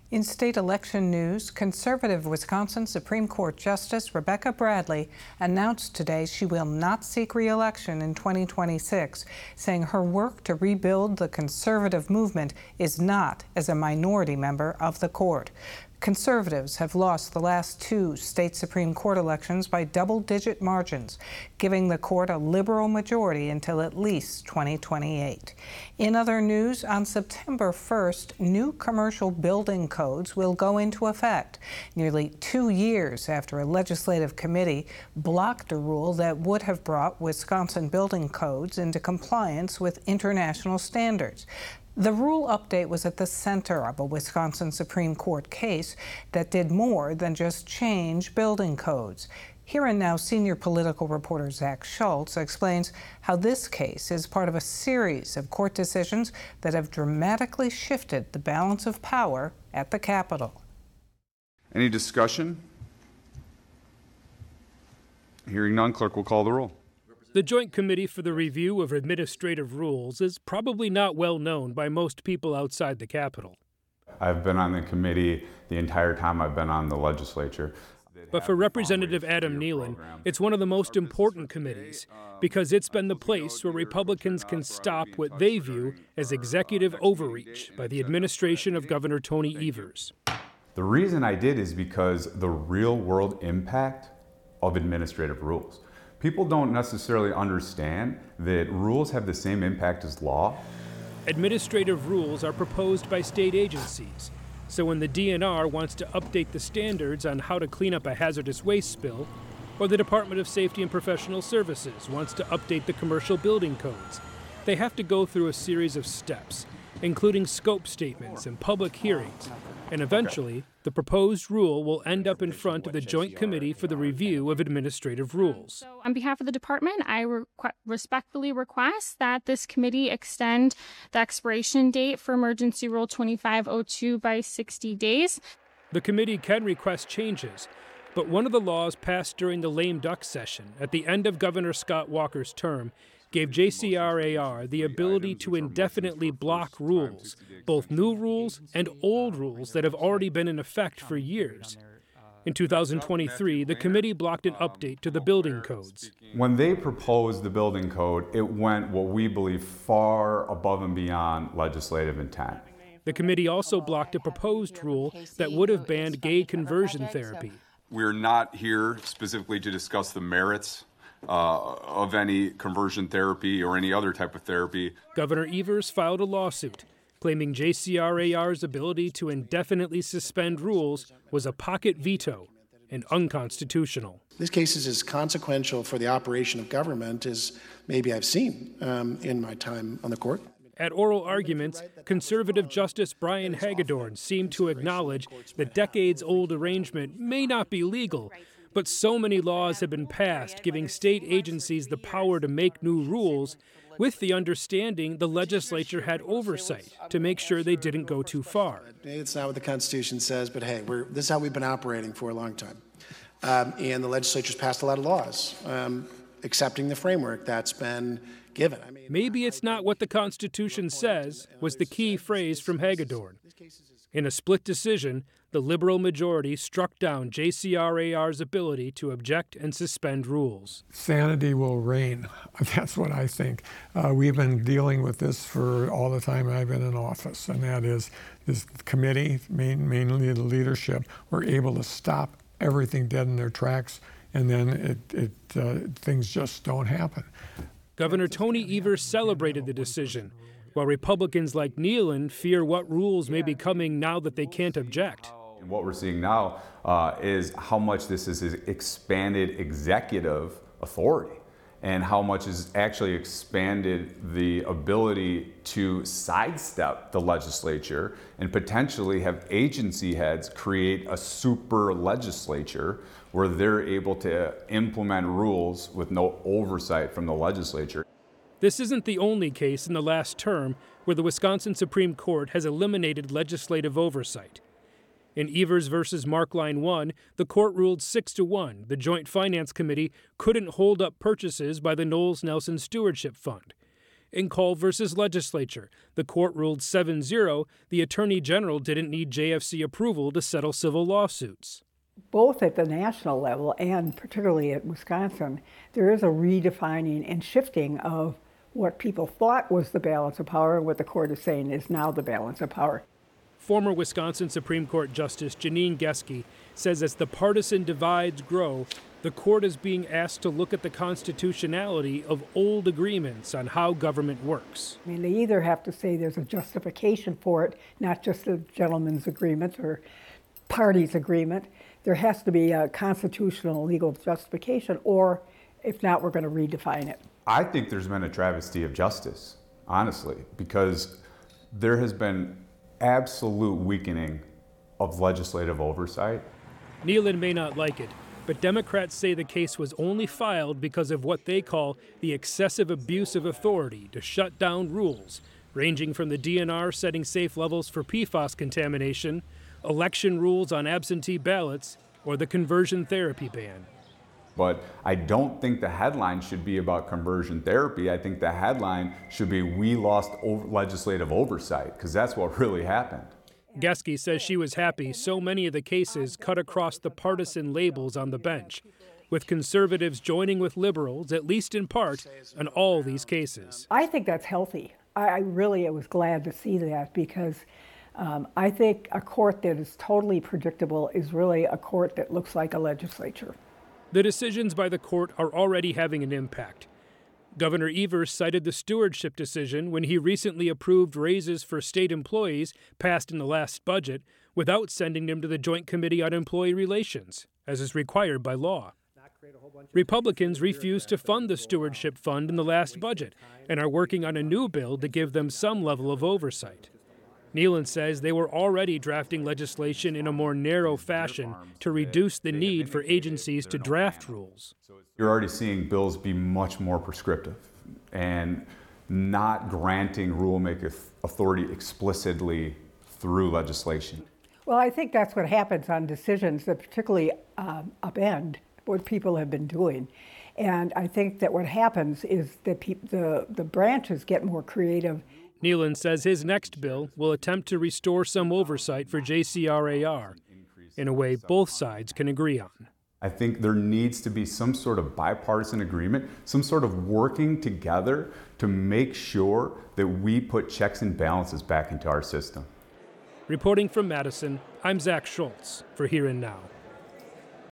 In state election news, conservative Wisconsin Supreme Court Justice Rebecca Bradley announced today she will not seek re-election in 2026, saying her work to rebuild the conservative movement is not as a minority member of the court. Conservatives have lost the last two state Supreme Court elections by double-digit margins, giving the court a liberal majority until at least 2028. In other news, on September 1st, new commercial building codes will go into effect, nearly 2 years after a legislative committee blocked a rule that would have brought Wisconsin building codes into compliance with international standards. The rule update was at the center of a Wisconsin Supreme Court case that did more than just change building codes. Here and Now senior political reporter Zach Schultz explains how this case is part of a series of court decisions that have dramatically shifted the balance of power at the Capitol. Any discussion? Hearing none, clerk will call the roll. The Joint Committee for the Review of Administrative Rules is probably not well known by most people outside the Capitol. I've been on the committee the entire time I've been on the legislature. But for Representative Adam Nealon, it's one of the most important committees because it's been the place where Republicans can stop what they view as executive overreach by the administration of Governor Tony Evers. The reason I did is because the real-world impact of administrative rules. People don't necessarily understand that rules have the same impact as law. Administrative rules are proposed by state agencies. So when the DNR wants to update the standards on how to clean up a hazardous waste spill, or the Department of Safety and Professional Services wants to update the commercial building codes, they have to go through a series of steps, including scope statements and public hearings. And eventually, the proposed rule will end up in front of the Joint Committee for the Review of Administrative Rules. So on behalf of the department, I respectfully request that this committee extend the expiration date for Emergency Rule 2502 by 60 days. The committee can request changes, but one of the laws passed during the lame duck session at the end of Governor Scott Walker's term gave JCRAR the ability to indefinitely block rules, both new rules and old rules that have already been in effect for years. In 2023, the committee blocked an update to the building codes. When they proposed the building code, it went what we believe far above and beyond legislative intent. The committee also blocked a proposed rule that would have banned gay conversion therapy. We're not here specifically to discuss the merits of any conversion therapy or any other type of therapy. Governor Evers filed a lawsuit claiming JCRAR's ability to indefinitely suspend rules was a pocket veto and unconstitutional. This case is as consequential for the operation of government as maybe I've seen in my time on the court. At oral arguments, conservative Justice Brian Hagedorn seemed to acknowledge the decades-old arrangement may not be legal, but so many laws have been passed giving state agencies the power to make new rules with the understanding the legislature had oversight to make sure they didn't go too far. It's not what the Constitution says, but hey, this is how we've been operating for a long time. And the legislature's passed a lot of laws, accepting the framework that's been given. Maybe it's not what the Constitution says was the key phrase from Hagedorn. In a split decision, the liberal majority struck down JCRAR's ability to object and suspend rules. Sanity will reign. That's what I think. We've been dealing with this for all the time I've been in office, and that is this committee, mainly the leadership, were able to stop everything dead in their tracks, and then things just don't happen. Governor Tony Evers celebrated the decision, while Republicans like Nealon fear what rules may be coming now that they can't object. And what we're seeing now is how much this is expanded executive authority and how much has actually expanded the ability to sidestep the legislature and potentially have agency heads create a super legislature where they're able to implement rules with no oversight from the legislature. This isn't the only case in the last term where the Wisconsin Supreme Court has eliminated legislative oversight. In Evers versus Markline 1, the court ruled 6-1 the Joint Finance Committee couldn't hold up purchases by the Knowles-Nelson Stewardship Fund. In Call versus Legislature, the court ruled 7-0 the Attorney General didn't need JFC approval to settle civil lawsuits. Both at the national level and particularly at Wisconsin, there is a redefining and shifting of what people thought was the balance of power and what the court is saying is now the balance of power. Former Wisconsin Supreme Court Justice Janine Geske says as the partisan divides grow, the court is being asked to look at the constitutionality of old agreements on how government works. I mean, they either have to say there's a justification for it, not just a gentleman's agreement or party's agreement. There has to be a constitutional legal justification, or if not, we're going to redefine it. I think there's been a travesty of justice, honestly, because there has been absolute weakening of legislative oversight. Nealon may not like it, but Democrats say the case was only filed because of what they call the excessive abuse of authority to shut down rules, ranging from the DNR setting safe levels for PFAS contamination, election rules on absentee ballots, or the conversion therapy ban. But I don't think the headline should be about conversion therapy. I think the headline should be, we lost legislative oversight, because that's what really happened. Geske says she was happy so many of the cases cut across the partisan labels on the bench, with conservatives joining with liberals, at least in part, on all these cases. I think that's healthy. I really was glad to see that because I think a court that is totally predictable is really a court that looks like a legislature. The decisions by the court are already having an impact. Governor Evers cited the stewardship decision when he recently approved raises for state employees passed in the last budget without sending them to the Joint Committee on Employee Relations, as is required by law. Republicans refused to fund the stewardship fund in the last budget and are working on a new bill to give them some level of oversight. Nealon says they were already drafting legislation in a more narrow fashion to reduce the need for agencies to draft rules. You're already seeing bills be much more prescriptive and not granting rulemaking authority explicitly through legislation. Well, I think that's what happens on decisions that particularly upend what people have been doing. And I think that what happens is that the branches get more creative. Nealon says his next bill will attempt to restore some oversight for JCRAR in a way both sides can agree on. I think there needs to be some sort of bipartisan agreement, some sort of working together to make sure that we put checks and balances back into our system. Reporting from Madison, I'm Zach Schultz for Here and Now.